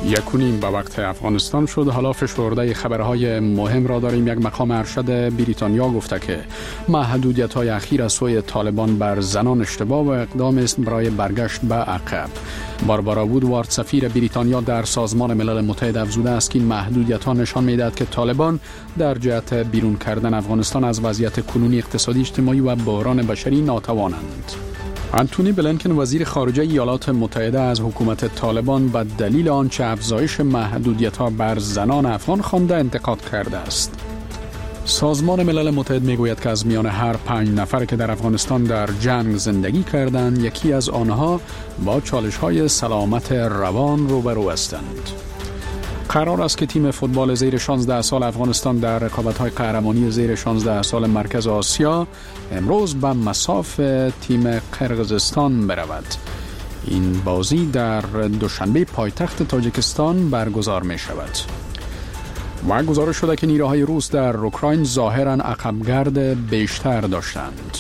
1:30 به وقت افغانستان شد. حالا فشرده خبرهای مهم را داریم. یک مقام ارشد بریتانیا گفته که محدودیت‌های اخیر از سوی طالبان بر زنان اشتباه و اقدام است برای برگشت به عقب. باربارا وودوارد سفیر بریتانیا در سازمان ملل متحد افزوده است که این محدودیت‌ها نشان می‌دهد که طالبان در جهت بیرون کردن افغانستان از وضعیت کنونی اقتصادی، اجتماعی و بحران بشری ناتوانند. انتونی بلینکن وزیر خارجه ایالات متحده از حکومت طالبان به دلیل آنچه افزایش محدودیت‌ها بر زنان افغان خوانده انتقاد کرده است. سازمان ملل متحد میگوید که از میان هر 5 نفر که در افغانستان در جنگ زندگی کردند، یکی از آنها با چالش‌های سلامت روان روبرو هستند. قرار است که تیم فوتبال زیر 16 سال افغانستان در رقابت‌های قهرمانی زیر 16 سال مرکز آسیا امروز به مصاف تیم قرقیزستان برود. این بازی در دوشنبه پایتخت تاجیکستان برگزار می شود. و گزارش شده که نیروهای روس در اوکراین ظاهراً عقبگرد بیشتر داشتند.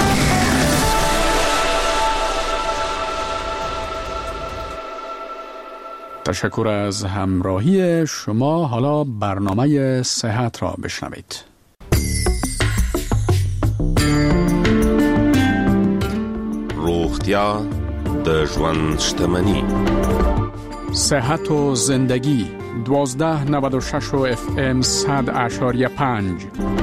تشکر از همراهی شما. حالا برنامه صحت را بشنوید. روغتیا د ژوند شتمني. صحت و زندگی 1296 و FM 100.5.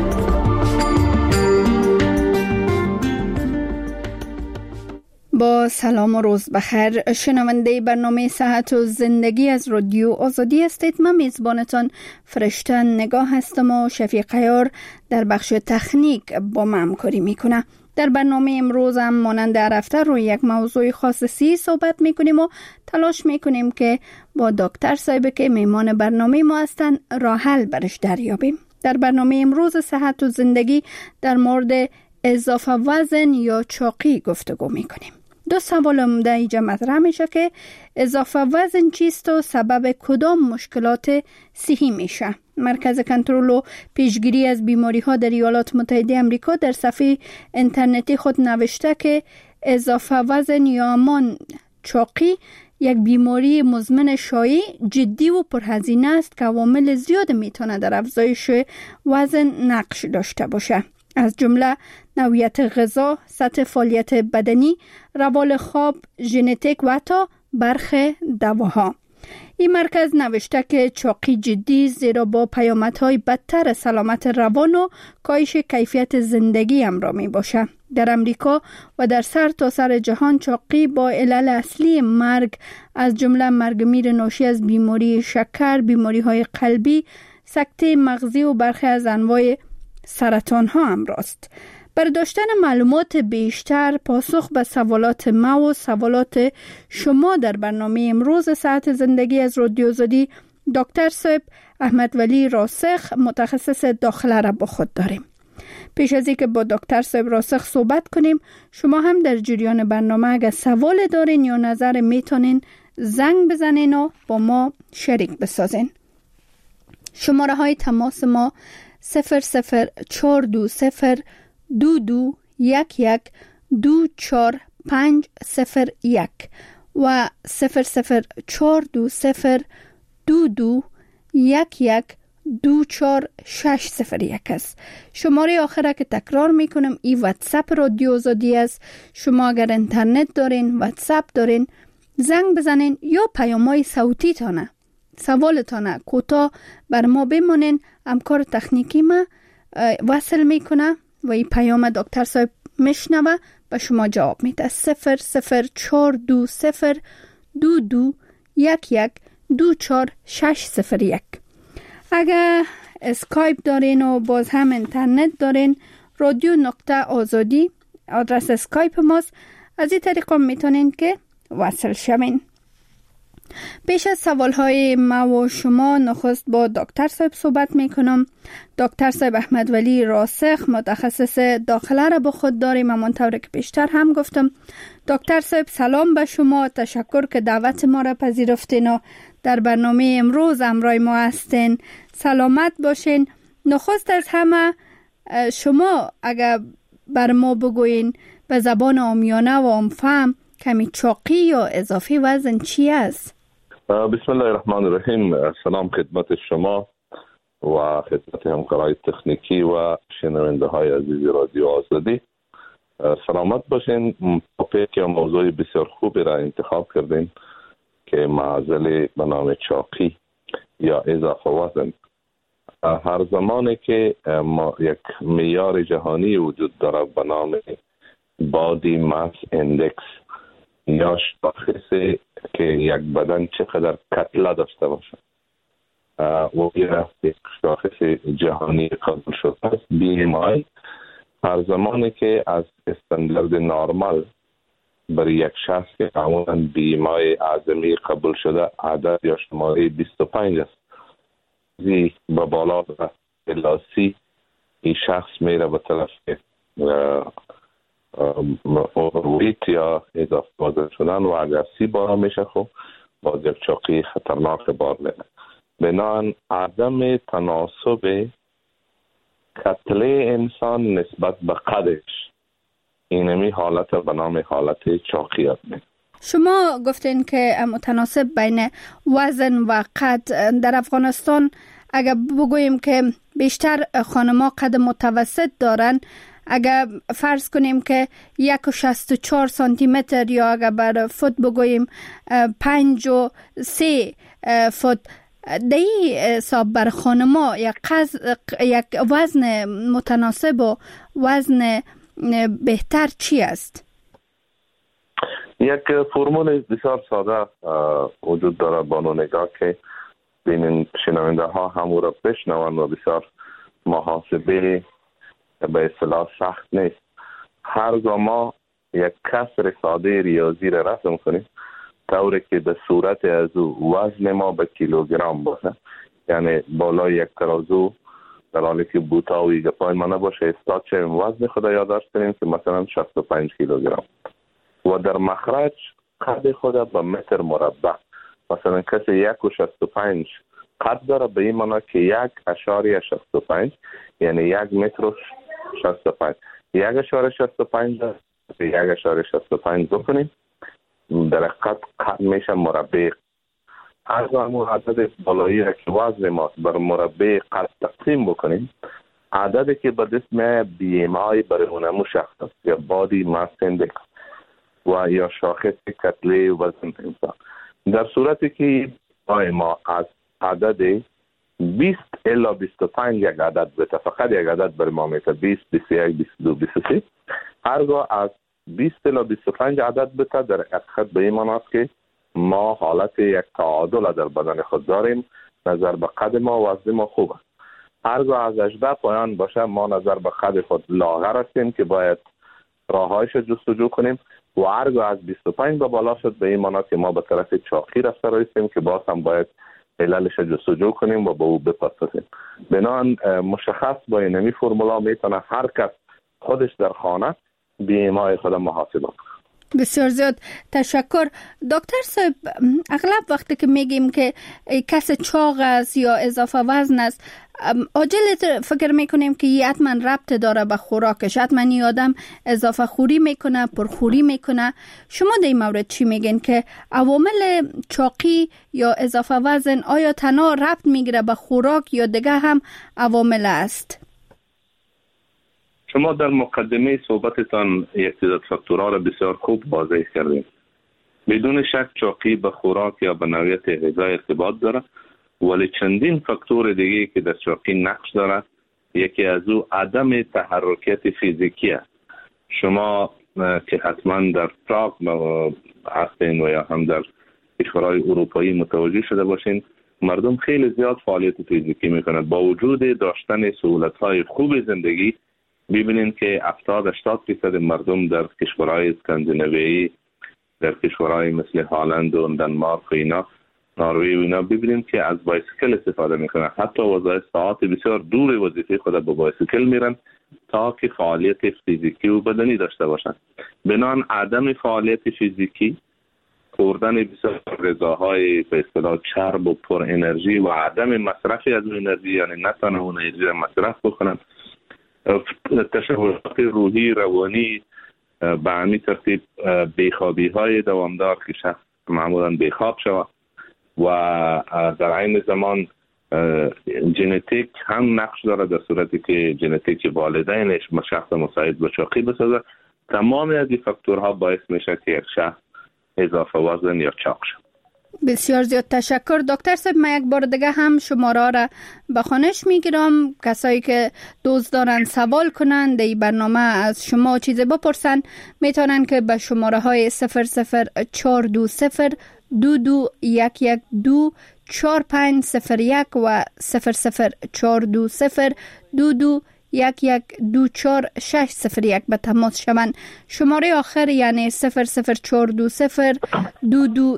با سلام و روز بخیر. شنونده برنامه صحت و زندگی از رادیو آزادی هستید. من میزبانتان فرشته نگاه هستم و شفیق عیار در بخش تکنیک با من همکاری میکنه. در برنامه امروز هم مانند هر هفته روی یک موضوع خاصی صحبت میکنیم و تلاش میکنیم که با دکتر صاحب که میمان برنامه ما هستن راه حل برش دریابیم. در برنامه امروز صحت و زندگی در مورد اضافه وزن یا چاقی گفتگو میکنیم. 2 سوال عمده اینجا مطرح میشه که اضافه وزن چیست و سبب کدام مشکلات صحی میشه. مرکز کنترل و پیشگیری از بیماری ها در ایالات متحده آمریکا در صفحه اینترنتی خود نوشته که اضافه وزن یا همان چاقی یک بیماری مزمن شایع، جدی و پرهزینه است که عوامل زیاد میتونه در افزایش وزن نقش داشته باشه، از جمله نوعیت غذا، سطح فعالیت بدنی، روال خواب، ژنتیک و حتی برخی دواها. این مرکز نوشته که چاقی جدی زیرا با پیامدهای بدتر سلامت روان و کاهش کیفیت زندگی همراه می باشه. در امریکا و در سرتاسر جهان چاقی با علل اصلی مرگ از جمله مرگ میر ناشی از بیماری شکر، بیماری های قلبی، سکته مغزی و برخی از انواع سرطان ها همراه است. برای داشتن معلومات بیشتر، پاسخ به سوالات ما و سوالات شما در برنامه امروز صحت زندگی از رادیو آزادی، دکتر صاحب احمد ولی راسخ متخصص داخله را با خود داریم. پیش از اینکه با دکتر صاحب راسخ صحبت کنیم، شما هم در جریان برنامه اگر سوال دارین یا نظر میتونین زنگ بزنین و با ما شریک بسازین. شماره های تماس ما 00420221124501 و 004221124601 است. شماره آخره که تکرار میکنم ای واتساپ رادیو آزادی است. شما اگر اینترنت دارین، واتساپ دارین، زنگ بزنین یا پیام‌های صوتی تانه سوالتانه کوتاه بر ما بمونین، همکار تکنیکی ما وصل میکنه و این پیام دکتر صاحب میشنوه و شما جواب میده. 004221124601. اگر اسکایپ دارین و باز هم اینترنت دارین، رادیو نقطه آزادی آدرس اسکایپ ماست. از این طریقه میتونین که وصل شوین. پیش از سوالهای ما و شما نخست با دکتر صاحب صحبت میکنم. دکتر صاحب احمد ولی راسخ متخصص داخله را با خود داریم، همانطور که پیشتر هم گفتم. دکتر صاحب سلام به شما، تشکر که دعوت ما را پذیرفتین و در برنامه امروز همراه ما هستین. سلامت باشین. نخست از همه شما اگر بر ما بگوین به زبان عامیانه و عامفهم کمی چاقی یا اضافی وزن چی است؟ بسم الله الرحمن الرحیم. سلام خدمت شما و خدمت همکارای تکنیکی و شنونده های عزیز رادیو آزادی. سلامت باشین. توپیک یا موضوع بسیار خوبی را انتخاب کردین که معضل به نام چاقی یا اضافه وزن. هر زمانی که ما یک معیار جهانی وجود داره به نام بادی ماس اندکس یا شاخصی که یک بدن چقدر کتله داشته باشه و یک شاخص جهانی قبول شده است، BMI. هر زمانی که از استاندارد نرمال برای یک شخص که معمولاً BMI اعظمی قبول شده عدد یا شماره 25 است، زی به بالا الی 30 این شخص میره به طرف اورویت یا اضافه وزن شدن و اگر 30 بار میشه خب باز یک چاقی خطرناک بار میره. بنابراین عدم تناسب کتله انسان نسبت به قدش اینمی حالت به نام حالت چاقی است. شما گفتین که متناسب بین وزن و قد در افغانستان اگر بگوییم که بیشتر خانم‌ها قد متوسط دارن، اگر فرض کنیم که 1.64 سانتی متر یا اگر بر فوت بگوییم 5.3 فوت، دی حساب بر خانم‌ها یک وزن متناسب و وزن بهتر چی است؟ یک فرمول بسیار ساده وجود داره بانو نگاه که بین شنونده ها همون را بشنون و بسیار محاسبه به اصطلاح سخت نیست. هر ما یک کسر ساده ریاضی را رسم کنیم طوری که به صورت از او وزن ما به کیلوگرم باشه، یعنی بالای یک ترازو در حالی که بوتا و ایگه پای ما نباشه استاد چه وزن خدا یادداشت کنیم که مثلا 65 کیلوگرم و در مخرج قد خدا به متر مربع، مثلا کسی 1.65 قد داره به این معنی که 1.65 یعنی 1 متر و 65 1.65 به 1.65 بکنیم در قد میشه مربع. هر زمان عدد بالایی را که وزن ما بر مربع قد تقسیم بکنیم، عددی که به اسم BMI برای اونمو شخص است یا بادی ماس اندکس و یا شاخص کتله وزن انسان. در صورتی که ما از عدد 20 الی 25 یک عدد بده، فقط یک عدد برای ما میشه 20 21 22 23، هرگاه از 20 الی 25 عدد بده در حقیقت به این معنی است که ما حالت یک تعادل در بدن خود داریم، نظر به قد ما و وزن ما خوب است. هرگاه از 18 پایان باشه ما نظر به قد خود لاغر هستیم که باید راههایش جستجو کنیم و هرگاه از 25 به بالا شد به این معنی که ما به طرف چاقی رفته رایستیم که باز هم باید عللش جستجو کنیم و به او بپاسیم. بنان مشخص با اینمی فرمولا میتونه هر کس خودش در خانه BMI خود محاسبه کنه. بسیار زیاد تشکر. دکتر صاحب، اغلب وقتی که میگیم که کس چاق است یا اضافه وزن است، عاجل فکر میکنیم که یه حتما ربط داره به خوراکش، حتما یه آدم اضافه خوری میکنه، پرخوری میکنه. شما در این مورد چی میگین که عوامل چاقی یا اضافه وزن آیا تنها ربط میگیره به خوراک یا دیگه هم عوامل است؟ شما در مقدمه صحبتتان یک تعداد فاکتورها را بسیار خوب واضح کردید. بدون شک چاقی به خوراک یا به نوعیت غذا ارتباط داره، ولی چندین فاکتور دیگه که در چاقی نقش داره. یکی از او عدم تحرکات فیزیکی است. شما که حتما در پراگ هستین و یا هم در کشورهای اروپایی متوجه شده باشین، مردم خیلی زیاد فعالیت فیزیکی میکنند. با وجود داشتن سهولت‌های خوب زندگی ببینین که 70-80% مردم در کشورهای اسکاندیناویایی، در کشورهای مثل هالند و دانمارک و اینا، نروژ و اینا، ببینیم که از بایسیکل استفاده میکنن. حتی وظایف ساعت بسیار دور وظیفه خود با بایسیکل میرن تا که فعالیت فیزیکی و بدنی داشته باشن. بنان عدم فعالیت فیزیکی، خوردن بسیار غذاهای به اصطلاح چرب و پر انرژی و عدم مصرفی از انرژی، یعنی نتونن اون انرژی را مصرف بکنن، تشوهات روحی روانی، به همین ترتیب بیخوابی های دوامدار که شخص معمولا بیخواب شود و در عین زمان ژنتیک هم نقش داره، در صورتی که ژنتیک والدینش شخص مساعد به چاقی بسازه. تمام از این فاکتورها باعث میشه که یک شخص اضافه وزن یا چاق شد. بسیار زیاد تشکر دکتر صاحب. من یک بار دیگه هم شماره را به خانش میگیرم. کسایی که دوست دارن سوال کنن در این برنامه از شما چیزی بپرسن میتونن که به شماره های 00420 22 4501 و 00420 22 1124 به تماس شوند. شماره آخر یعنی 00420 22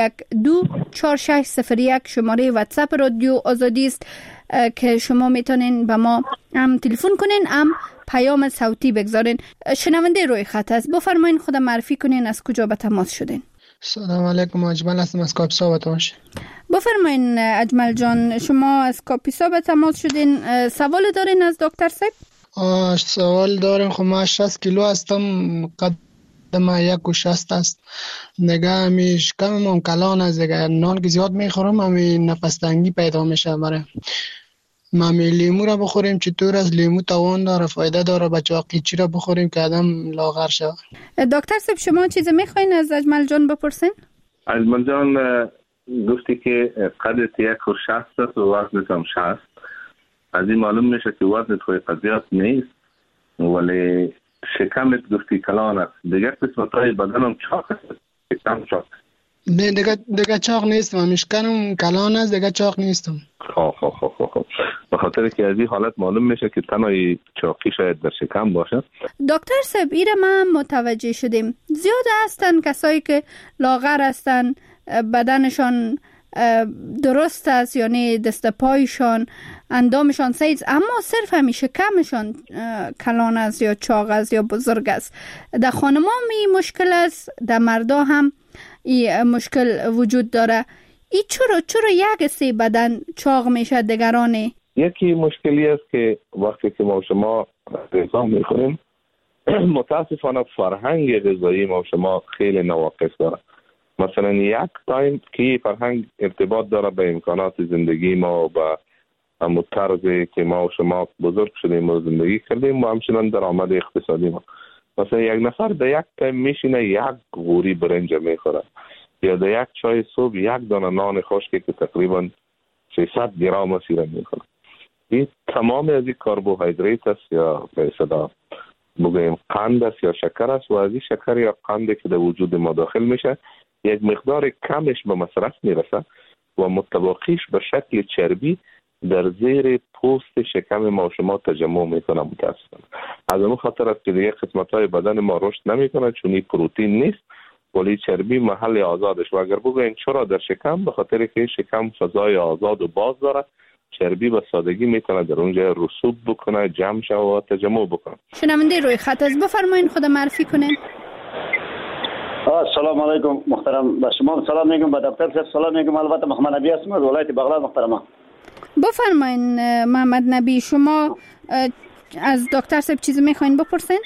1124 شماره واتساپ رادیو آزادی است که شما میتونین به ما هم تلفن کنین هم پیام صوتی بگذارین. شنونده روی خط است، بفرمایین خود معرفی کنین از کجا به تماس شدین. سلام علیکم، اجمل هستم از کاپیسا به تماس. بفرمایین اجمل جان، شما از کاپیسا به تماس شدین. سوال دارین از دکتر صاحب؟ سوال دارم. خب من 60 کیلو هستم، قدم 1.60 است. نگه همیش کمم کلان است دیگه. نان که زیاد میخورم همی نفس تنگی پیدا میشه. برای ما لیمو را بخوریم چطور است؟ لیمو توان داره، فایده داره؟ بچه چی را بخوریم که آدم لاغر شود؟ دکتر صاحب شما چیزی میخواین از اجمل جان بپرسین؟ اجمل جان گفتی که قدت 1.60 است و وزنت هم 60. از این معلوم میشه که وزنت خوی قضیات نیست، ولی شکمت گفتی کلان است. دیگه قسمت های بدن هم چاق است. شکم چاق. نه دیگه چاق نیستم، مشکنم کلان است، دیگه چاق نیستم. خب به خاطر که از این حالت معلوم میشه که تنهای چاقی شاید در شکم باشه. دکتر صاحب ایره ما متوجه شدیم زیاد هستن کسایی که لاغر هستن، بدنشان درست است، یعنی دست پایشان اندامشان سیز، اما صرف همیشه کمشان کلان است یا چاق است یا بزرگ است. در خانما می مشکل است، در مردا هم این مشکل وجود داره. این چرا یک سی بدن چاق میشه دیگرانه؟ یکی مشکلی است که وقتی که ما شما غذا میخوریم متاسفانه فرهنگ غذایی ما شما خیلی نواقص داره. مثلا یک تایم که فرهنگ ارتباط داره به امکانات زندگی ما و به همون طرزی که ما و شما بزرگ شدیم و زندگی کردیم و همچنان درآمد اقتصادی ما. مثلا یک نفر در یک تایم میشینه یک غوری برنج میخوره یا در یک چای صبح یک دانه نان خشکی که تقریبا 600 گرم سیره میخوره. این تمام از این کربوهیدرات است یا به اصطلاح بگویم قند است یا شکر است و از این شکر یا قندی که در وجود ما داخل میشه یک مقدار کمش به مصرف میرسه و متبقیش به شکل چربی در زیر پوست شکم ما شما تجمع میکنه. متاسفانه از اون خاطر است که دیگه قسمت های بدن ما رشد نمیکنه چون این پروتئین نیست ولی چربی محل آزادش. و اگر بگوین چرا در شکم؟ به خاطر که شکم فضای آزاد و باز داره، چربی به سادگی میتونه در اونجا رسوب بکنه، جمع شه و تجمع بکنه. شنونده روی خط است، بفرمایید خود معرفی کنین. سلام علیکم محترم، به شما سلام میگم، به دکتر صاحب سلام میگم. البته محمد نبی هستم از ولایت بغلان محترمه. بفرمایید محمد نبی، شما از دکتر صاحب چیزی میخواین بپرسین؟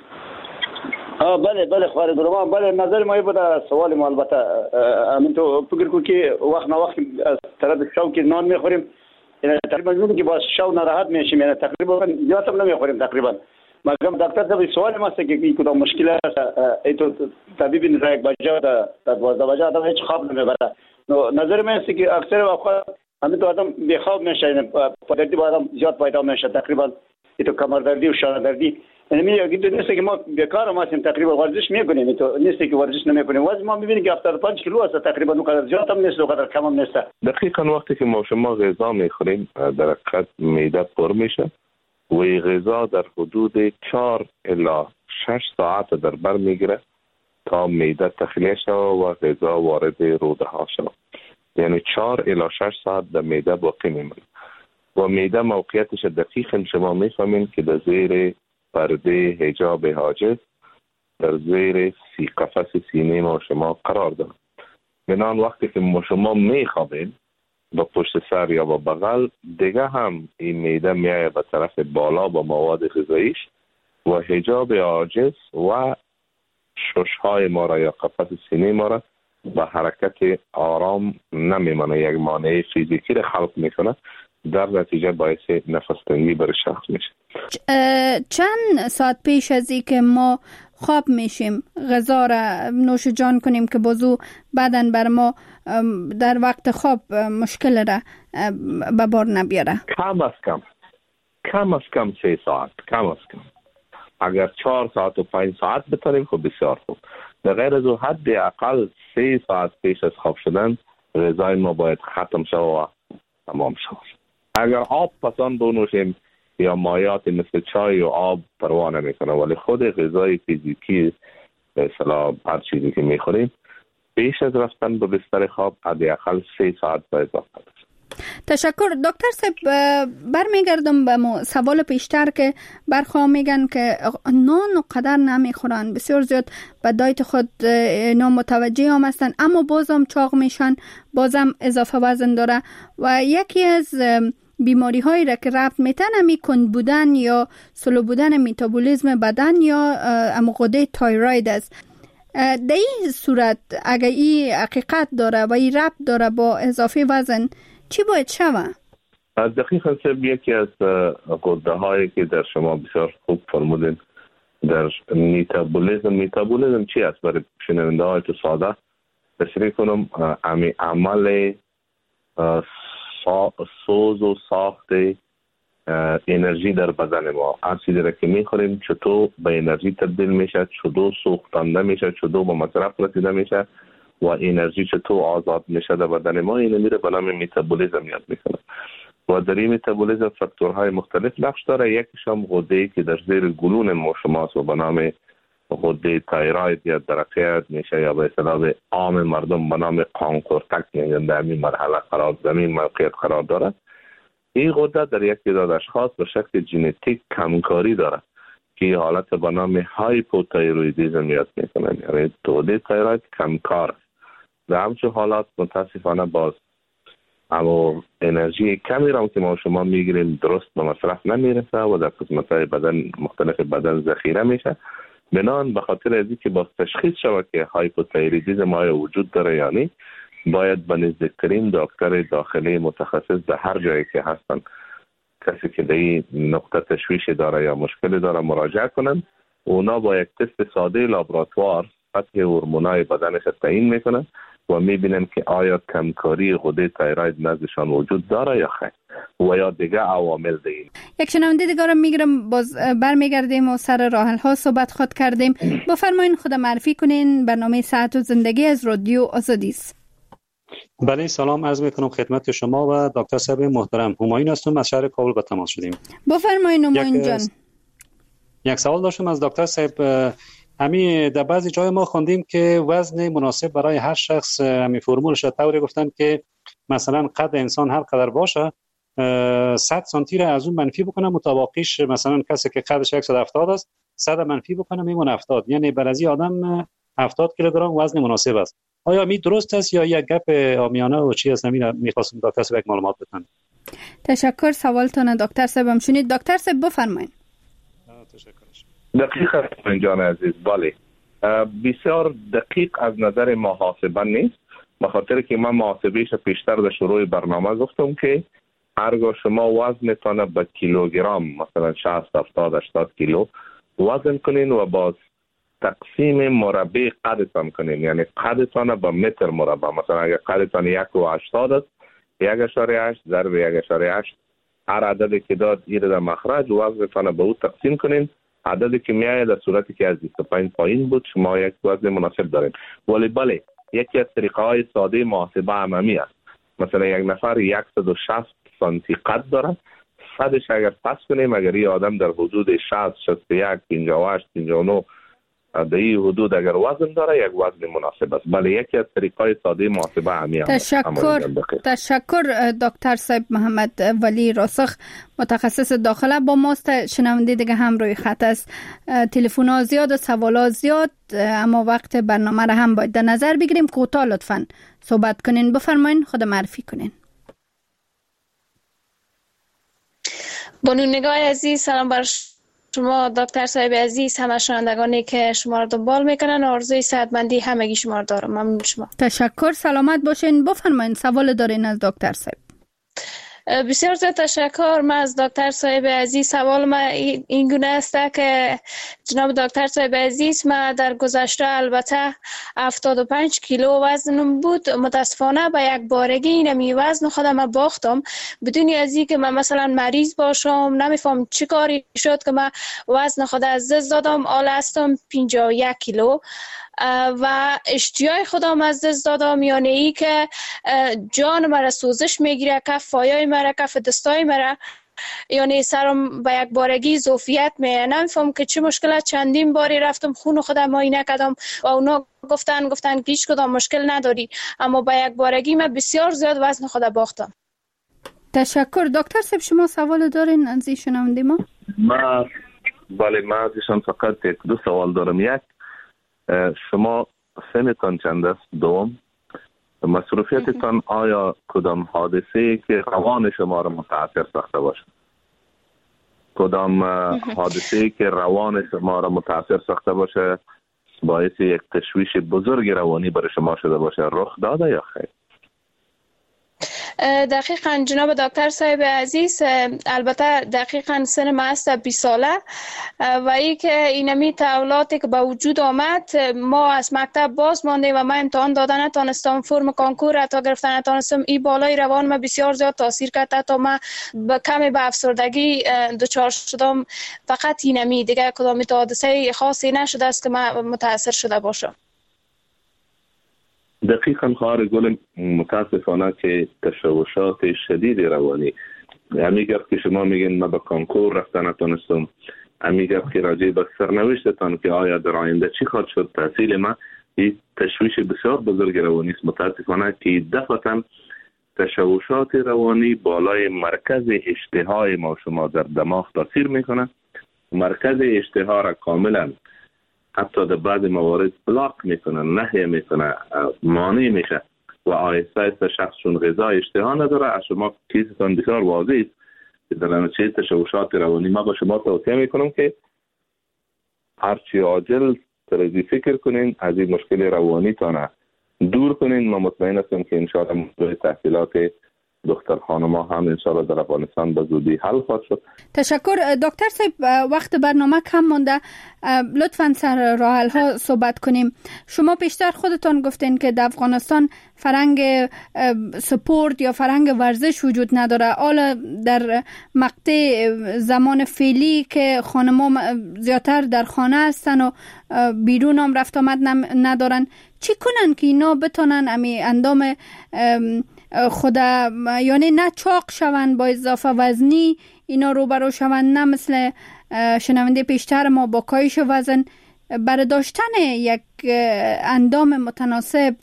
بله خواهر گروه، بله نظر ما بود سوال ما. البته همین تو فکر کو که وقت نه وقت از طرف شو که نان میخوریم تقریبا میگم که باز شو ناراحت میشیم، یعنی تقریبا زیاد هم نمیخوریم تقریبا. مگم دکتر صاحب سوال ما است که این کدام مشکل است؟ تو طبیب نزا یک بجا تا 12 بجا آدم هیچ خواب نمیبره. نظر من است که اکثر اوقات همین تو آدم بیخواب میشه، پدردی با آدم زیاد پیدا میشه، تقریبا تو کمر دردی و شانه دردی. یعنی میگه نیست که ما بیکار ما هستیم، تقریبا ورزش میکنیم، تو نیست که ورزش نمیکنیم. واسه ما میبینیم که 75 کیلو است، تقریبا اونقدر زیاد هم نیست اونقدر کم هم نیست. دقیقاً وقتی که ما شما غذا میخوریم در حقیقت معده پر میشه و غذا در حدود 4 الی 6 ساعت در بر میگیره تا معده تخلیه شود و غذا وارد روده ها شود. یعنی 4 الی 6 ساعت در معده باقی میمونه و معده موقعیتش دقیقاً شما میفهمین که در زیر پرده حجاب حاجز در زیر قفس سینه ما شما قرار داره. بنان وقتی که ما شما میخوابین با پشت سر یا با بغل دیگه هم این معده میایه به طرف بالا با مواد غذاییش و حجاب عاجز و ششهای ما را یا قفس سینه ما را و حرکت آرام نمیمانه، یک مانع فیزیکی را خلق میکنه، در نتیجه باعث نفس تنگی برای شخص میشه. چند ساعت پیش از این که ما خواب میشیم غذا را نوش جان کنیم که بازو بدن بر ما در وقت خواب مشکل را به بار نبیاره؟ کم از کم 3 ساعت، کم از کم. اگر 4 ساعت و 5 ساعت بتانیم خب بسیار خوب. در غیر از او حداقل 3 ساعت پیش از خواب شدن غذای ما باید ختم شود و تمام شود. اگر آب پسان بنوشیم یا مایعات مثل چای و آب پروا نمیکنه، ولی خود غذای فیزیکی به اصطلاح هر چیزی که میخوریم پیش از رفتن به بستر خواب حداقل 3 ساعت باید وقت. تشکر دکتر صاحب. برمیگردم به سوال پیشتر که برخواه میگن که نان و قدر نمیخورن، بسیار زیاد به دایت خود نامتوجه هم هستن، اما بازم چاق میشن، بازم اضافه وزن داره و یکی از بیماری هایی را که ربط میتن همی کند بودن یا سلو بودن میتابولیزم بدن یا غده تایروید است. در این صورت اگر این حقیقت داره و این ربط داره با اضافه وزن چی باید شود؟ دقیقاً یکی از غده هایی که در شما بسیار خوب فرمودین در میتابولیزم چی است؟ برای شنونده های تو ساده تشریح کنم، عمل سوز و ساخت انرژی در بدن ما. هر چیزی را که میخوریم چطور به انرژی تبدیل میشه، چطور سوختنده میشه، چطور به مصرف رسیده میشه و انرژی چطور آزاد میشه در بدن ما، این میره به نام میتابولیزم یاد میکنه. و در این میتابولیزم فاکتورهای مختلف نقش داره. یکیش هم غده‌ای که در زیر گلون ما شماست و به نام غده تایروید یا درقیت میشه یا به اصطلاح عام مردم به نام قانقورتک میگن، در این مرحله قرار زمین موقعیت قرار داره. این غده در یک تعداد اشخاص به شکل ژنتیک کمکاری داره که حالت به نام هایپوتایرویدیسم یاد میکنن، یعنی غده تایروید کمکار. در همچون حالات متاسفانه باز اما انرژی کمی را که ما شما میگیریم درست به مصرف نمیرسه و در قسمت‌های بدن مختلف بدن ذخیره میشه. بنان به خاطر از اینکه باز تشخیص شود که هایپوتایرویدیسم آیا وجود داره یا نه، باید به نزدیکترین دکتر داخلی متخصص در هر جایی که هستن، کسی که در این نقطه تشویش داره یا مشکل داره مراجعه کنن. اونا با یک تست ساده لابراتوار سطح هورمونای بدنش تعیین میکنن و میبینن که آیا کمکاری غده تایروید نزدشان وجود داره یا خیر و یا دیگه عوامل دیگه. یک شنونده دیگه رو میگیرم، باز برمیگردیم و سر راحل ها صحبت خود کردیم. بفرمایین خود معرفی کنین. برنامه صحت و زندگی از رادیو آزادی است. بله، سلام عرض میکنم خدمت شما و دکتر صاحب محترم. همایون هستم، از شهر کابل با تماس شدیم. بفرمایین همایون جان. یک سوال داشتم از دکتر صاحب. همین در بعضی جای ما خوندیم که وزن مناسب برای هر شخص همین فرمولش طوری گفتن که مثلا قد انسان هر قدر باشه 100 سانتی را از اون منفی بکنه، مطابقیش مثلا کسی که قدش 170 است 100 منفی بکنه میمونه 70، یعنی برای آدم 70 کیلوگرم وزن مناسب است. آیا می درست است یا یک گپ عامیانه و چی است؟ میخواستم دکتر صاحب یک معلومات بدن. تشکر. سوالتون دکتر صاحب شنید. دکتر صاحب بفرمایید. تشکر. دقیق جان عزیز، بله بسیار دقیق از نظر محاسبه نیست، به خاطر که من محاسبهش پیشتر در شروع برنامه گفتم که هرگاه شما وزنتان به کیلوگرم مثلا 60 70 80 کیلو وزن کنین و باز تقسیم مربع قدتان کنین، یعنی قدتان به متر مربع، مثلا اگر قدتان 1.80 است 1.8 ضرب 1.8 هر عددی که داد ایره در مخرج وزنتان به او تقسیم کنین. عددی که میایه در صورتی که از 25 پایین بود شما یک وزن مناسب دارید. ولی بله یکی از طریقه های ساده محاسبه عمومی است. مثلا یک نفر 160 سانتی قد داره، صدش اگر پس کنیم اگر این آدم در حدود 60 61 58 59 در این حدود اگر وزن داره یک وزن مناسب است. بله یکی از طریقهای ساده محاسبه عمومی است. تشکر دکتر صاحب محمد ولی راسخ، متخصص داخله با ماست. شنونده دیگه هم روی خط است. تلفن‌ها زیاد و سوالات زیاد، اما وقت برنامه را هم باید در نظر بگیریم. کوتاه لطفاً صحبت کنین. بفرمایین خود معرفی کنین. بانو نگاه عزیز، سلام بر شما دکتر صاحب عزیز، همه شنوندگانی که شما را دنبال میکنن، آرزوی صحتمندی همگی شما را دارم. ممنون شما. تشکر، سلامت باشین. بفرمایید سوال دارین از دکتر صاحب. بسیار زیاد تشکر. من از دکتر صاحب عزیز سوال ما این گونه است که جناب دکتر صاحب عزیز، من در گذشته البته 75 کیلو وزنم بود. متاسفانه به یک بارگی اینمی وزن خودم باختم بدون از اینکه من مثلا مریض باشم. نمیفهم چی کاری شد که من وزن خود از دست دادم. حال هستم 51 کیلو و اشتیای خودم از دست دادم، یعنی ای که جان مرا سوزش میگیره، کف پایای مرا، کف دستای مرا، یعنی سرم به یک بارگی ظرفیت نمیفهم که چه مشکل. چندین باری رفتم خون خودم معاینه کردم و اونا گفتن که هیچ کدام مشکل نداری، اما به یک بارگی من بسیار زیاد وزن خودم باختم. تشکر. دکتر صاحب شما سوال دارین از شنونده ما؟ بله، من ازشان فقط یک دو سوال دارم. یک، شما سنتان چند است؟ دوم، مصروفیتتان آیا کدام حادثه که روان شما را متاثر ساخته باشه؟ کدام حادثه که روان شما را متاثر ساخته باشه باعث یک تشویش بزرگ روانی برای شما شده باشه، رخ داده یا خیر؟ دقیقاً جناب دکتر صاحب عزیز، البته دقیقاً سن ما است 20 ساله و ای که اینمی تحولاتی که به وجود آمد، ما از مکتب باز ماندیم و من امتحان دادن نتونستم، فرم کنکور حتی گرفتن نتونستم. این بالای روان ما بسیار زیاد تاثیر کرد تا من کمی به افسردگی دچار شدم. فقط اینمی، دیگه کدام حادثه خاصی نشده است که من متاثر شده باشم. دقیقاً خواهر گل، متاسفانه که تشوشات شدید روانی، همیگر که شما میگین من به کنکور رفتن نتونستم، همیگر که راجع به سرنوشتتان که آیا در آینده چی خواهد شد تحصیل ما، این تشویش بسیار بزرگ روانی است. متاسفانه که دفعتاً تشوشات روانی بالای مرکز اشتهای ما شما در دماغ تاثیر میکنه. مرکز اشتها را کاملا حتی در بعض موارد بلاک میکنه، نهی میکنه، مانع میشه و آهسته شخص چون غذا اشتها نداره. از شما کیستان بسیار واضح است که در نتیجه تشوشات روانی ما با شما توصیه میکنم که هرچی عاجل ترازی فکر کنین، از این مشکل روانی تانه دور کنین. ما مطمئن هستم که انشاءالله موضوع تحصیلات دختر خانما هم انشاءالله در افغانستان به زودی حل خواهد شد. تشکر. دکتر صاحب وقت برنامه کم مونده، لطفاً سر راه حل ها صحبت کنیم. شما پیشتر خودتان گفتین که در افغانستان فرهنگ سپورت یا فرهنگ ورزش وجود نداره. حالا در مقطع زمان فعلی که خانما زیادتر در خانه هستن و بیرون هم رفت آمد ندارن، چی کنن که اینا بتونن اندام خود، یعنی نه چاق شون با اضافه وزنی اینا روبرو شون، نه مثل شنونده پیشتر ما با کاهش وزن، برداشتن یک اندام متناسب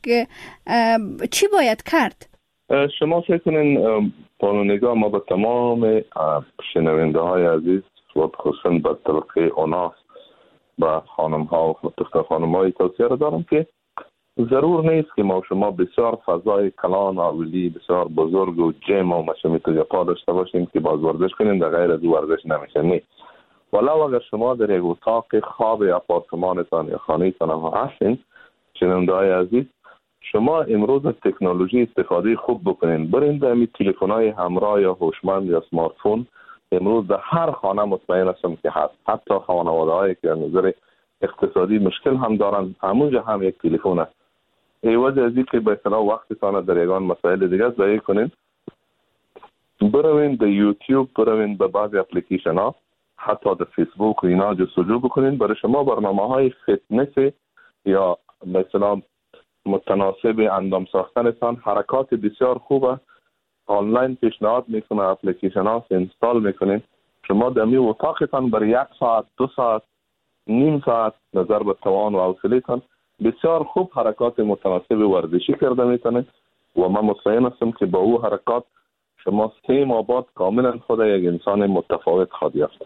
چی باید کرد؟ شما فکر کنین با نگاه ما به تمام شنونده های عزیز و خصوصا به طبقه اوناس و خانم ها و دختر خانم های توصیه را دارم که ضرور نیست که ما شما بسیار فضای کلان آولی بسیار بزرگ و جیم و مشمیت و پا داشته باشیم که باز ورزش کنیم، در غیر از ورزش نمیشه. نیست. ولو اگر شما در یک اتاق خواب آپارتمانتان یا خانه‌تان هم هستین، شنونده های عزیز، شما امروز از تکنولوژی استفاده خوب بکنین. برین در این تلفن‌های همراه یا هوشمند یا اسمارت فون امروز در هر خانه مطمئن هستم که هست. حتی خانواده‌هایی که از نظر اقتصادی مشکل هم دارن، همونجا هم یک تلفن است. ایوج از این که به اصطلاح وقتتان در یگان مسائل دیگه ضایع کنین، بروین در یوتیوب، بروین به بعضی اپلیکیشن ها، حتی در فیسبوک و اینا جستجو بکنین. برای شما برنامه های فتنس یا به اصطلاح متناسب اندام ساختنتان حرکات بسیار خوبه آنلاین پیشنهاد میکنه، اپلیکیشن ها اینستال میکنین. شما در می اتاقتان برای 1 ساعت 2 ساعت نیم ساعت نظر به توان و حوصله‌تان بسیار خوب حرکات متناسب ورزشی کرده میتونید و من مطمئن هستم که با او حرکات شما 3 ماه بعد کاملا خود یک انسان متفاوت خواهید یافت.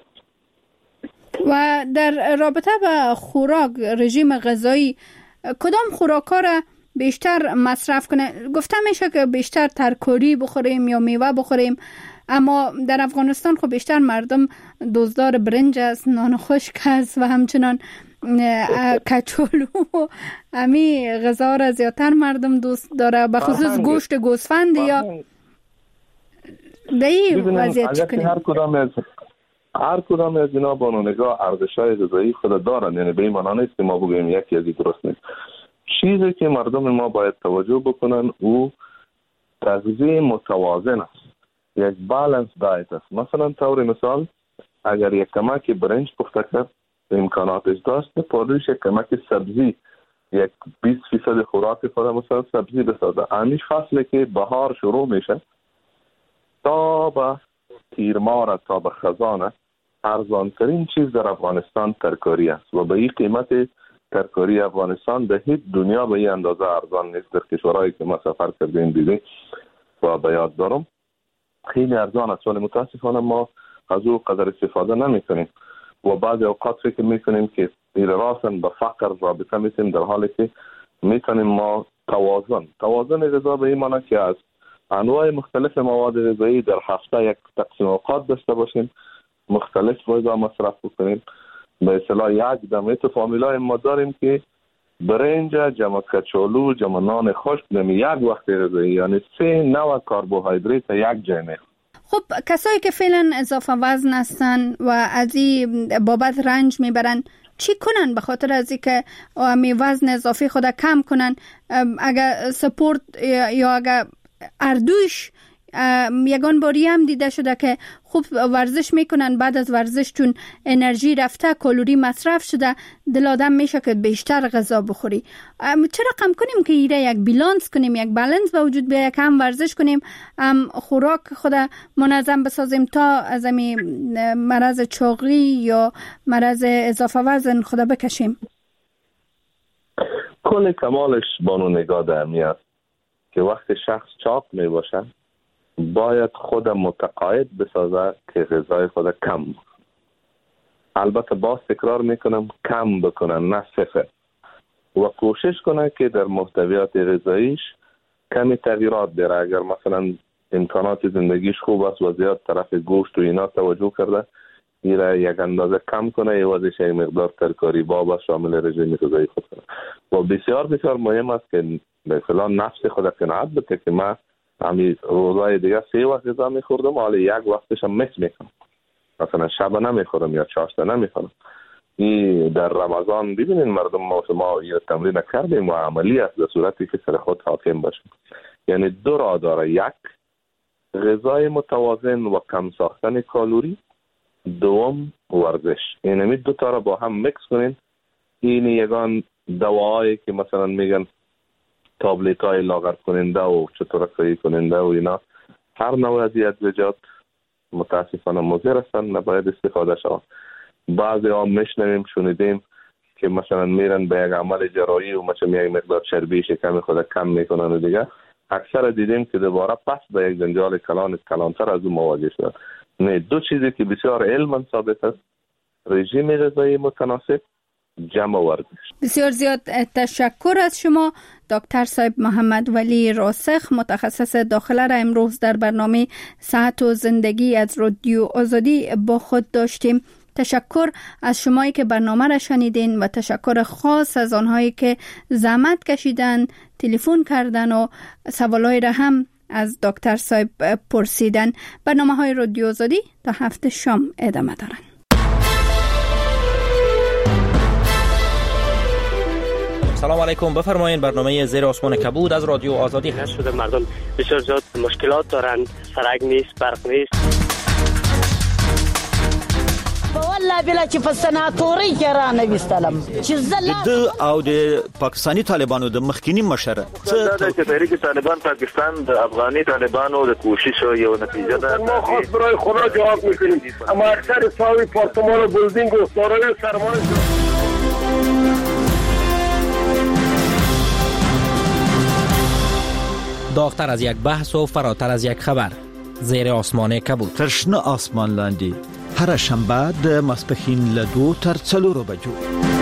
و در رابطه با خوراک، رژیم غذایی، کدام خوراک‌ها را بیشتر مصرف کنه. گفته میشه که بیشتر ترکاری بخوریم یا میوه بخوریم، اما در افغانستان خب بیشتر مردم دوزدار برنج است، نان خشک است و همچنان کچولو و امی غذا را زیادتر مردم دوست داره، به خصوص گوشت گوسفند یا دایی وضعیت چی کنیم؟ هر کدام از اینا بانونگاه ارزش‌های غذایی خود دارن، یعنی به این معنا نیست که ما بگیم یکی از این درست نیست. چیزی که مردم ما باید توجه بکنن او تغذیه متوازن است، یک بالانس دایت است. مثلا طور مثال اگر یک کمک برنج پخته کرد امکاناتش داشت، پادرش یک کمک سبزی، یک 20% خوراک خود مثلا سبزی بسازه. همیش فصلی که بهار شروع میشه تا به تیرماه تا به خزانه ارزانترین چیز در افغانستان ترکاری است و به این قیمت ترکاری افغانستان به هیچ دنیا به این اندازه ارزان نیست. در کشورهایی که ما سفر کردیم دیدیم و به یاد دارم خیلی ارزان است، ولی متاسفانه ما از او قدر استفاده نمی کنیم و بعضی اوقات فکر می کنیم که راساً به فقر رابطه میتیم، در حالی که میتونیم ما توازن غذا به این معنی که از انواع مختلف مواد غذایی در هفته یک تقسیم اوقات داشته باشیم، مختلف غذا مصرف بکنیم. به اصطلاح یک دمه تو فامیلای ما داریم که برنج جمع کچالو جمع نان خشک دمی یک وقت غذایی، یعنی 3 نوع کربوهیدرات یک جای میخورن. خب کسایی که فعلا اضافه وزن هستن و از این بابت رنج میبرن چی کنن به خاطر از اینکه می وزن اضافی خود کم کنن؟ اگر سپورت یا اگر اردوش یگان باری هم دیده شده که خوب ورزش میکنن، بعد از ورزش چون انرژی رفته کالری مصرف شده دل آدم میشه که بیشتر غذا بخوری. چرا کم کنیم که ایره یک بالانس کنیم، یک بالانس به وجود بیاید، کم ورزش کنیم، خوراک خود منظم بسازیم تا از این مرض چاقی یا مرض اضافه وزن خود بکشیم؟ کل کمالش بانو نگاه درمی است که وقت شخص چاق می باشه باید خود متقاعد بسازه که غذای خود کم. البته باز تکرار میکنم کم بکنن نه صفر، و کوشش کنه که در محتویات غذاییش کمی تغییرات بیاره. اگر مثلا امکانات زندگیش خوب است و زیاد طرف گوشت و اینا توجه کرده، ایره یک اندازه کم کنه، ایوازش یک مقدار ترکاری باب شامل رژیم غذایی خود کنه. و بسیار بسیار مهم است که به اصطلاح نفس خود قناعت بده که من همین روزای دیگه 3 وقت غذا میخوردم، حالا یک وقتش هم مکس میکنم، مثلا شب نمیخورم یا چاشته نمیخورم. این در رمضان ببینین مردم ما این تمرین کردیم و عملی است، در صورتی که سر خود حاکم باشیم. یعنی 2 راه داره: یک غذای متوازن و کم ساختن کالری، دوم ورزش. اینمی 2 تا را با هم مکس کنین. این یگان دواهایی که مثلا میگن تابلت های لاغر کننده و چطورکایی کننده و اینا، هر نوع از ادویجات متاسفانه مضر هستند، نباید استفاده شود. بعضی ها میشنویم شنیدیم که مثلا میرن به یک عمل جراحی و مثلا یک مقدار چربی شکم خود کم میکنن و دیگه اکثر دیدیم که دوباره پس به یک جنجال کلانتر از اون مواجه شدن. نه، 2 چیزی که بسیار علما ثابت است: رژیم غذایی متناسب، جمع ورزش. بسیار زیاد تشکر از شما دکتر صاحب محمد ولی راسخ، متخصص داخله را امروز در برنامه صحت و زندگی از رادیو آزادی با خود داشتیم. تشکر از شمایی که برنامه را شنیدین و تشکر خاص از آنهایی که زحمت کشیدن، تلفن کردن و سوالای را هم از دکتر صاحب پرسیدن. برنامه‌های رادیو آزادی تا هفته شام ادامه دارن. سلام علیکم، بفرمایید. برنامه زیر آسمان کبود از رادیو آزادی هست. شده مردم بسیار زیاد مشکلات دارند، سرک نیست، برق نیست. والله بلا چې په سناتوري کې را نه وستلم چې د او د پاکستانی طالبانو د مخکینی مشره دا چې تحریک طالبان پاکستان د افغاني طالبانو د کوشش یو نتیجه ده. ما خاص برای خدا جواب میکنیم، اما اکثر ساوی پارتمان و بلدینگ و سارای سرمایه داغتر از یک بحث و فراتر از یک خبر. زیر آسمان کبود، تشنه آسمان لاندی، هر شنبه د ماسپښین له 2 تر 4 بجو.